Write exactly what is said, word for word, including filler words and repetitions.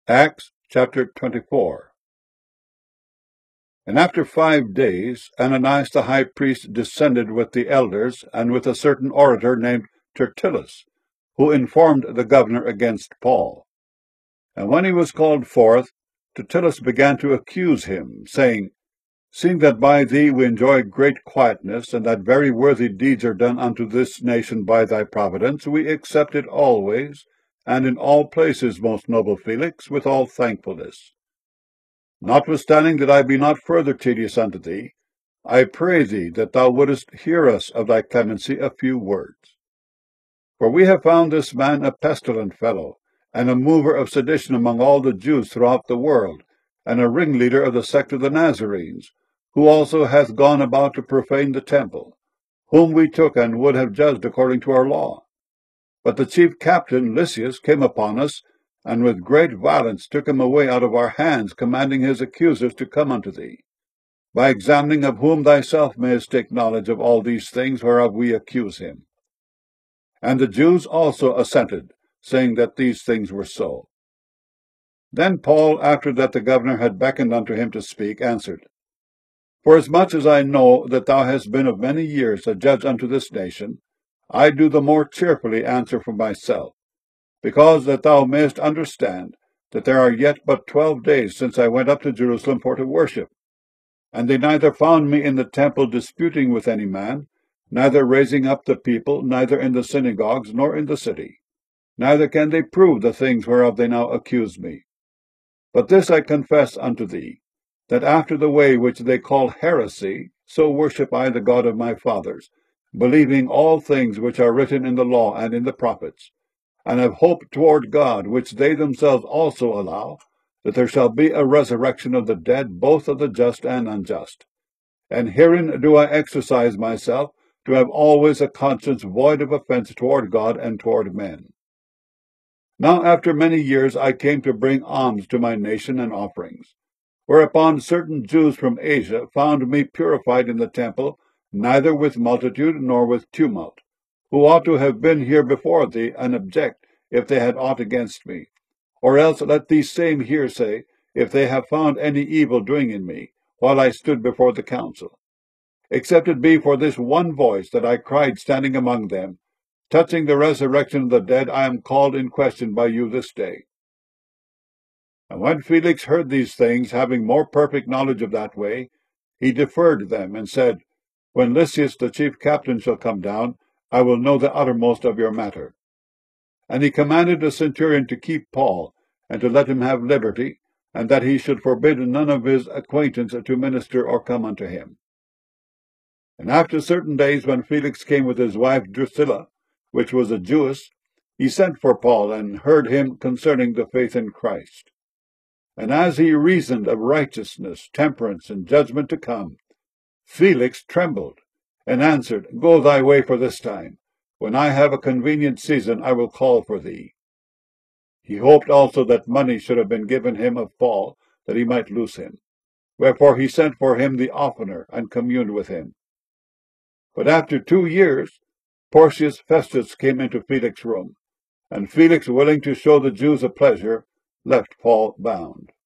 Acts chapter twenty-four. And after five days Ananias the high priest descended with the elders, and with a certain orator named Tertullus, who informed the governor against Paul. And when he was called forth, Tertullus began to accuse him, saying, Seeing that by thee we enjoy great quietness, and that very worthy deeds are done unto this nation by thy providence, we accept it always, and in all places, most noble Felix, with all thankfulness. Notwithstanding that I be not further tedious unto thee, I pray thee that thou wouldest hear us of thy clemency a few words. For we have found this man a pestilent fellow, and a mover of sedition among all the Jews throughout the world, and a ringleader of the sect of the Nazarenes, who also hath gone about to profane the temple, whom we took and would have judged according to our law. But the chief captain Lysias came upon us, and with great violence took him away out of our hands, commanding his accusers to come unto thee, by examining of whom thyself mayest take knowledge of all these things whereof we accuse him. And the Jews also assented, saying that these things were so. Then Paul, after that the governor had beckoned unto him to speak, answered, Forasmuch as I know that thou hast been of many years a judge unto this nation, I do the more cheerfully answer for myself, because that thou mayest understand that there are yet but twelve days since I went up to Jerusalem for to worship, and they neither found me in the temple disputing with any man, neither raising up the people, neither in the synagogues, nor in the city. Neither can they prove the things whereof they now accuse me. But this I confess unto thee, that after the way which they call heresy, so worship I the God of my fathers, believing all things which are written in the law and in the prophets, and have hope toward God, which they themselves also allow, that there shall be a resurrection of the dead, both of the just and unjust. And herein do I exercise myself, to have always a conscience void of offense toward God and toward men. Now after many years I came to bring alms to my nation and offerings, whereupon certain Jews from Asia found me purified in the temple, neither with multitude nor with tumult, who ought to have been here before thee, and object, if they had aught against me. Or else let these same here say, if they have found any evil doing in me, while I stood before the council. Except it be for this one voice that I cried standing among them, touching the resurrection of the dead, I am called in question by you this day. And when Felix heard these things, having more perfect knowledge of that way, he deferred them, and said, When Lysias the chief captain shall come down, I will know the uttermost of your matter. And he commanded the centurion to keep Paul, and to let him have liberty, and that he should forbid none of his acquaintance to minister or come unto him. And after certain days, when Felix came with his wife Drusilla, which was a Jewess, he sent for Paul, and heard him concerning the faith in Christ. And as he reasoned of righteousness, temperance, and judgment to come, Felix trembled, and answered, Go thy way for this time. When I have a convenient season, I will call for thee. He hoped also that money should have been given him of Paul, that he might loose him. Wherefore he sent for him the oftener, and communed with him. But after two years, Porcius Festus came into Felix's room, and Felix, willing to show the Jews a pleasure, left Paul bound.